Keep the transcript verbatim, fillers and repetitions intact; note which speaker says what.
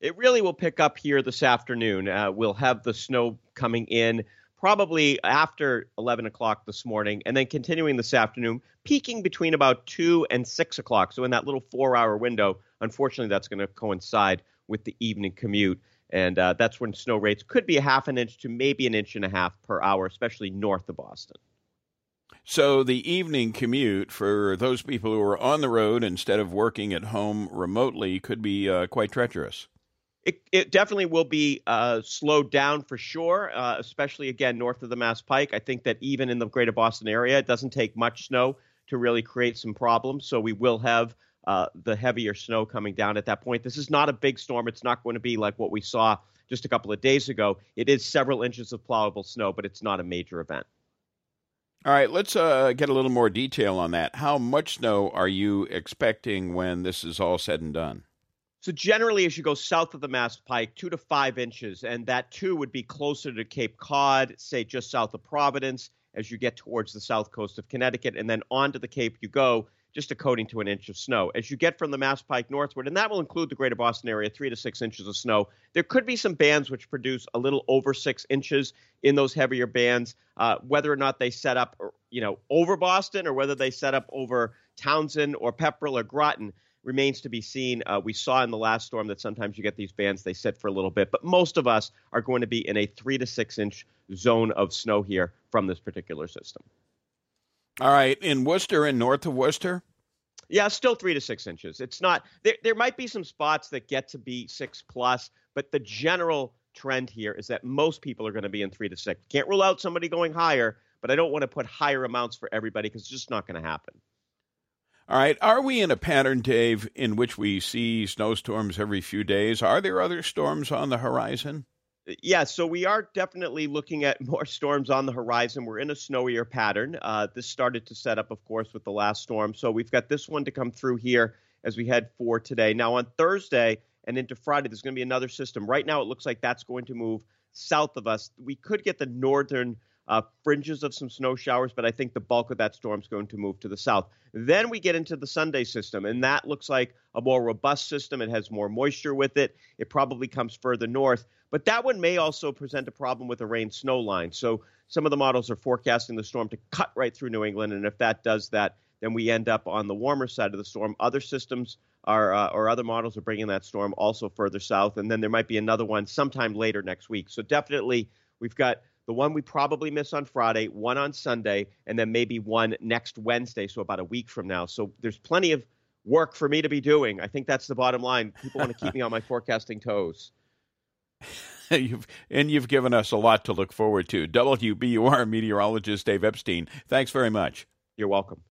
Speaker 1: It really will pick up here this afternoon. Uh, we'll have the snow coming in probably after eleven o'clock this morning and then continuing this afternoon, peaking between about two and six o'clock. So in that little four-hour window, unfortunately, that's going to coincide with the evening commute. And uh, that's when snow rates could be a half an inch to maybe an inch and a half per hour, especially north of Boston.
Speaker 2: So the evening commute for those people who are on the road instead of working at home remotely could be uh, quite treacherous.
Speaker 1: It, it definitely will be uh, slowed down for sure, uh, especially, again, north of the Mass Pike. I think that even in the greater Boston area, it doesn't take much snow to really create some problems. So we will have uh, the heavier snow coming down at that point. This is not a big storm. It's not going to be like what we saw just a couple of days ago. It is several inches of plowable snow, but it's not a major event.
Speaker 2: All right, let's uh, get a little more detail on that. How much snow are you expecting when this is all said and done?
Speaker 1: So generally, as you go south of the Mass Pike, two to five inches, and that two would be closer to Cape Cod, say just south of Providence, as you get towards the south coast of Connecticut, and then onto the Cape you go, just a coating to an inch of snow. As you get from the Mass Pike northward, and that will include the greater Boston area, three to six inches of snow. There could be some bands which produce a little over six inches in those heavier bands, uh, whether or not they set up, you know, over Boston or whether they set up over Townsend or Pepperell or Groton remains to be seen. Uh, we saw in the last storm that sometimes you get these bands, they sit for a little bit, but most of us are going to be in a three to six inch zone of snow here from this particular system.
Speaker 2: All right, in Worcester and north of Worcester?
Speaker 1: Yeah, still three to six inches. It's not, there, there might be some spots that get to be six plus, but the general trend here is that most people are going to be in three to six. Can't rule out somebody going higher, but I don't want to put higher amounts for everybody because it's just not going to happen.
Speaker 2: All right. Are we in a pattern, Dave, in which we see snowstorms every few days? Are there other storms on the horizon?
Speaker 1: Yeah, so we are definitely looking at more storms on the horizon. We're in a snowier pattern. Uh, this started to set up, of course, with the last storm. So we've got this one to come through here as we head for today. Now, on Thursday and into Friday, there's going to be another system. Right now, it looks like that's going to move south of us. We could get the northern Uh, fringes of some snow showers, but I think the bulk of that storm is going to move to the south. Then we get into the Sunday system, and that looks like a more robust system. It has more moisture with it. It probably comes further north, but that one may also present a problem with the rain-snow line. So some of the models are forecasting the storm to cut right through New England, and if that does that, then we end up on the warmer side of the storm. Other systems are, uh, or other models are bringing that storm also further south, and then there might be another one sometime later next week. So definitely we've got the one we probably miss on Friday, one on Sunday, and then maybe one next Wednesday, so about a week from now. So there's plenty of work for me to be doing. I think that's the bottom line. People want to keep me on my forecasting toes.
Speaker 2: you've, and you've given us a lot to look forward to. W B U R meteorologist Dave Epstein, thanks very much.
Speaker 1: You're welcome.